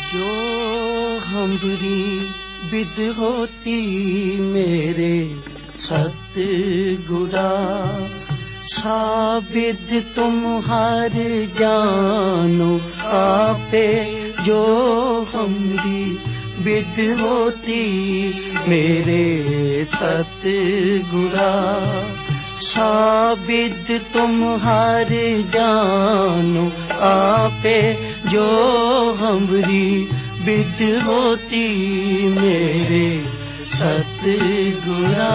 जो हमरी विद होती मेरे सतगुरा, साबिद तुम्हार जानो आपे। जो हमरी विद होती मेरे सतगुरा, साबिद तुम्हार जानो आपे। जो हमरी विद होती मेरे सतगुरा।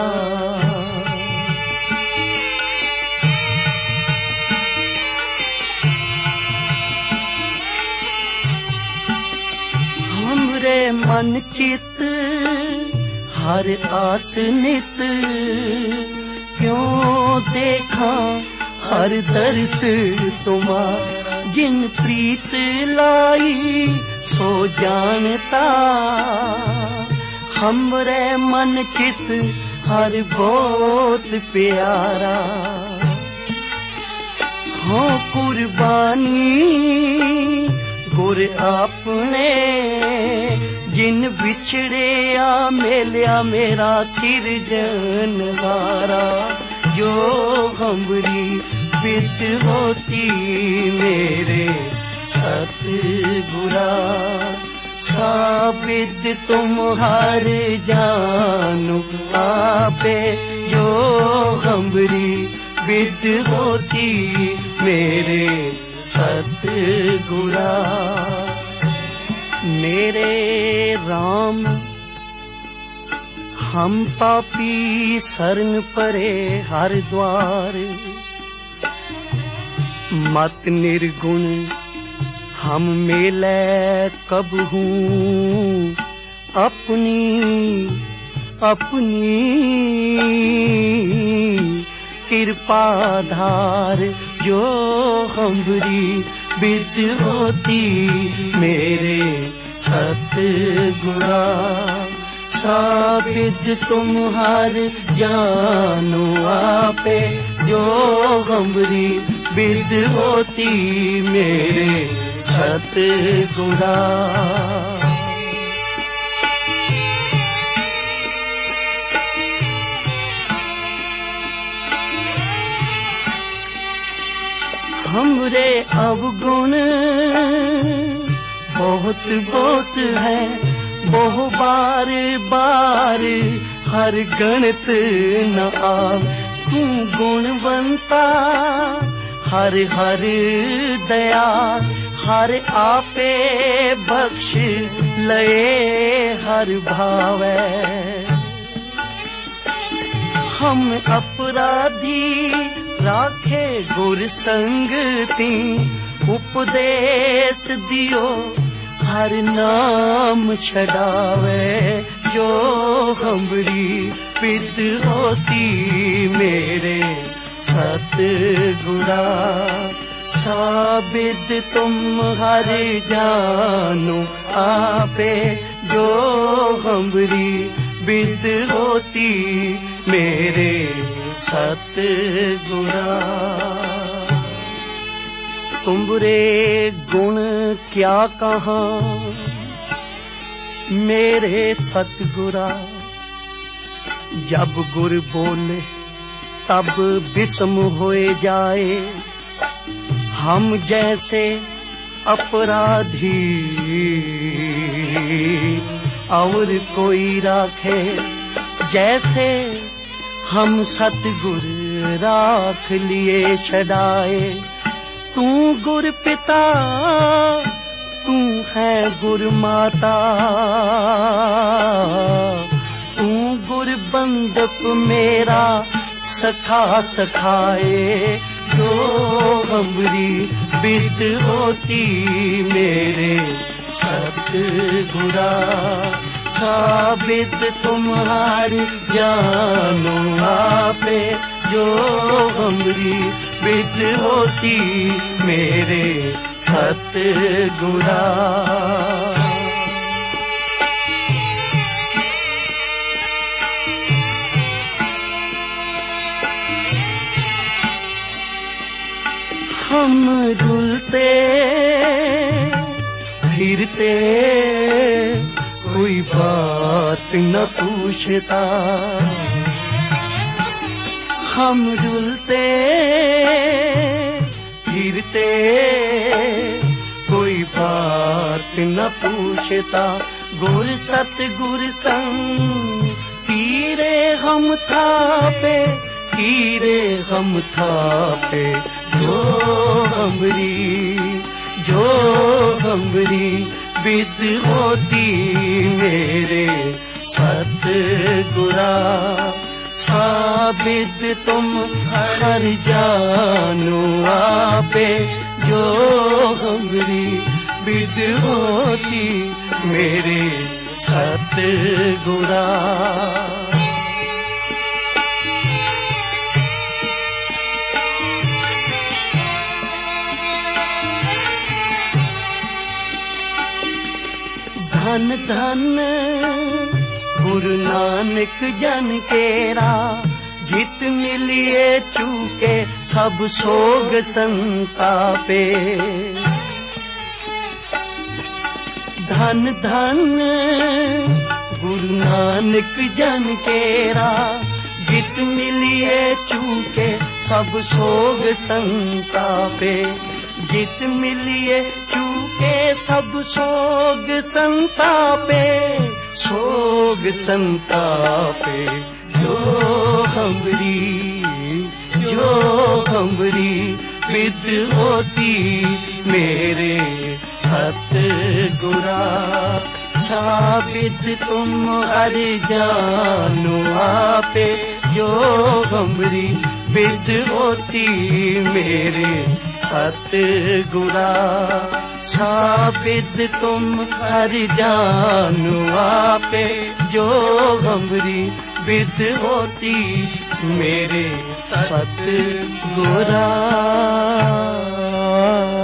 हमरे मन चित हर आस नित, क्यों देखा हर दर्श तुम्हारा। जिन प्रीत लाई सो जानता, हमरे मन चित हर बहुत प्यारा। हो कुर्बानी गुर आपने, जिन बिछड़े आ मेलिया मेरा सिरजनहारा। जो हमरी विद होती मेरे सतगुरा, साबिद तुम्हार जानो आपे। जो हमरी विद होती मेरे सतगुरा। मेरे राम हम पापी शरण परे हर द्वार, मत निर्गुण हम मेले कब हूँ। अपनी अपनी कृपा धार। जो हमरी विद होती मेरे सतगुरा, साबिद तुम्हार जानो आपे। जो हमरी विद होती मेरे सतगुरा। हमरे अवगुण बहुत बहुत है, बहु बार बार हर गणित न आव। तू गुणवंता हर हर दया, हर आपे बख्श लए हर भावे। हम अपराधी राखे गुर संगती, उपदेश दियो हर नाम छड़ावे। जो हमरी विद होती मेरे सतगुरा, साबिद तुम्हार जानो आपे। जो हमरी विद होती मेरे सतगुरा। तुमरे गुण क्या कहा मेरे सतगुरा, जब गुर बोले तब विस्म होए जाए। हम जैसे अपराधी और कोई राखे, जैसे हम सतगुर राख लिए छड़ाए। तू गुर पिता तू है गुर माता, तू गुर बंदप मेरा सखा सखाए। जो हमरी विद होती मेरे सतगुरा, साबित तुम्हारी जानो आपे। जो हमरी विद होती मेरे सतगुरा। हम रुलते ही फिरते कोई बात न पूछता, हम डुलते फिरते कोई बात न पूछता। गुर सतगुर संग तीरे हम थापे, तीरे हम थापे, जो हमरी विद होती मेरे सतगुरा। साबित तुम हर जानो आपे, जो हमरी विद होती मेरे सतगुरा। धन धन गुरु नानक जन केरा, जित मिलिए चूके सब सोग संतापे। धन धन गुरु नानक जन केरा, जित मिलिए चूके सब सोग संतापे। जित मिलिए चूके सब सोग संतापे, सोग संतापे, जो हमरी विद होती मेरे सतगुरा। साबित तुम हर जानो आपे, जो हमरी विद होती मेरे सतगुरा। साबित तुम हर जानो आपे, जो हमरी विद होती मेरे सतगुरा।